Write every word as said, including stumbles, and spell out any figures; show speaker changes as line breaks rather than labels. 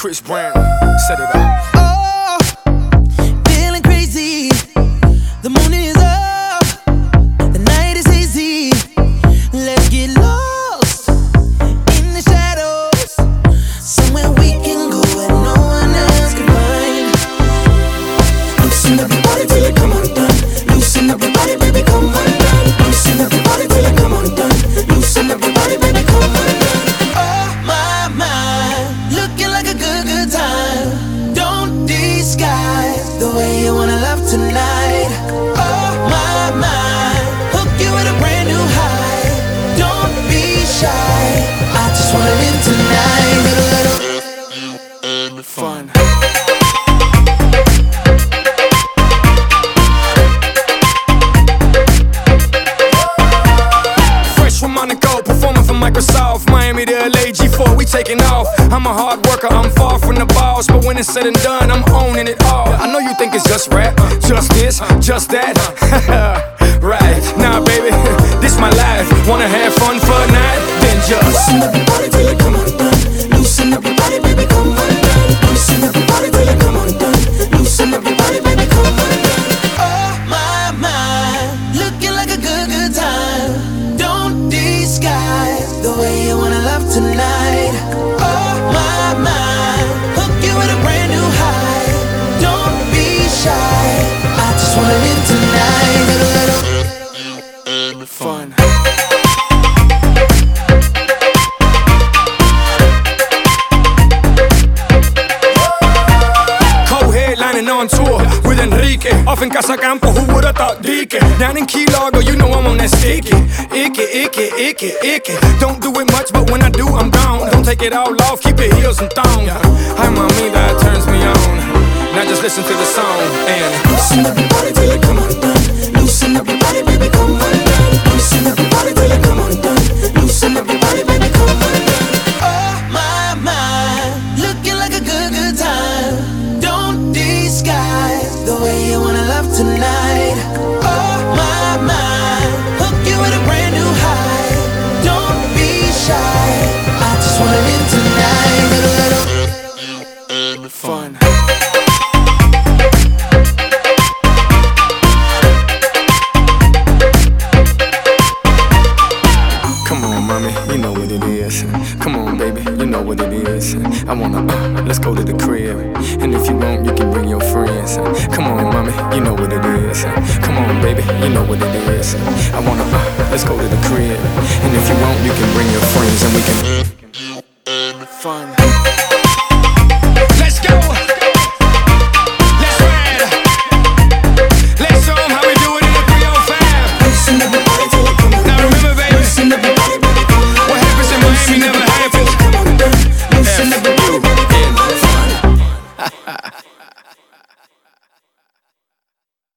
Chris Brown, set it up.
Oh, feeling crazy. The moon is up, the night is easy. Let's get lost in the shadows, somewhere we can go and no one else can find. Loosen up your body till it come undone. Loosen up your body, baby, come undone. Loosen up your body till it come undone. Loosen up your body, baby, come undone. Oh my, my, looking like a good, good time. Don't disguise the way you wanna love tonight. Oh my, my, hook you with a brand new high. Don't be shy, I just wanna live tonight. Little, little
Fun. Fresh from Monaco, performing for Microsoft, Miami to L A, G four, we taking off. I'm a hard worker, I'm far from the boss, but when it's said and done, I'm owning it all. I know you think it's just rap, just this, just that. Right, nah baby, this my life. Wanna have fun for a night? Then just
loosen up your body till it come undone. Loosen up your body, baby, come undone. Loosen up your body till it come undone. Loosen up your body, baby, come undone. Oh my, my, looking like a good, good time. Don't disguise the way you wanna love tonight. Oh my, my, hook you with a brand new high. Don't be shy, I just wanna live tonight. Little, little
fun. Co-headlining on tour with Enrique, off in Casa Campo, who would've thought Dike? Down in Key Largo, you know I'm on that sticky. Icky, icky, icky, icky. Don't do it much, but when I do, I'm gone. Don't take it all off, keep your heels and thong. Hi, mommy, that turns me on. Now just listen to the song and
loosen up your body till it come undone. Loosen up your body, baby, come undone. Loosen up your body till it come undone. Loosen up your body, baby, come undone. Oh my, my, looking like a good, good time. Don't disguise the way you wanna love tonight. Oh my, my, hook you with a brand new high. Don't be shy, I just wanna live tonight. Little, little
fun. You know what it is. Come on, baby, you know what it is. I wanna, uh, let's go to the crib. And if you want, you can bring your friends. Come on, mommy, you know what it is. Come on, baby, you know what it is. I wanna, uh, let's go to the crib. And if you want, you can bring your friends and we can fun.